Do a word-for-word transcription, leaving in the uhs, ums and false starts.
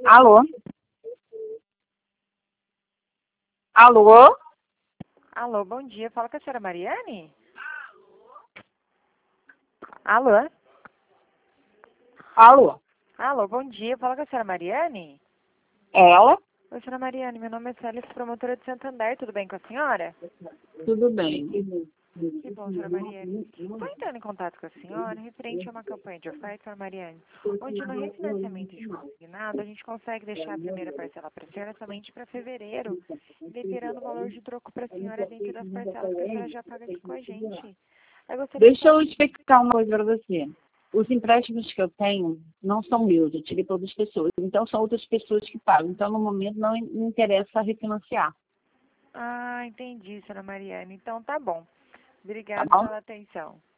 Alô? Alô? Alô, bom dia. Fala com a senhora Mariane? Alô? Alô? Alô, bom dia. Fala com a senhora Mariane? Ela? Oi, senhora Mariane. Meu nome é Célia, sou promotora de Santander. Tudo bem com a senhora? Tudo bem. Que bom, senhora Mariane. Estou entrando em contato com a senhora referente a uma campanha de oferta, senhora Mariane, onde no refinanciamento de consignado a gente consegue deixar a primeira parcela para a senhora somente para fevereiro, liberando o valor de troco para a senhora dentro das parcelas que a senhora já paga aqui com a gente. Eu gostaria de Deixa eu explicar uma coisa para você. Os empréstimos que eu tenho não são meus, eu tirei para outras pessoas. Então, são outras pessoas que pagam. Então, no momento, não me interessa refinanciar. Ah, entendi, senhora Mariane. Então, tá bom. Tá Obrigada bom? pela atenção.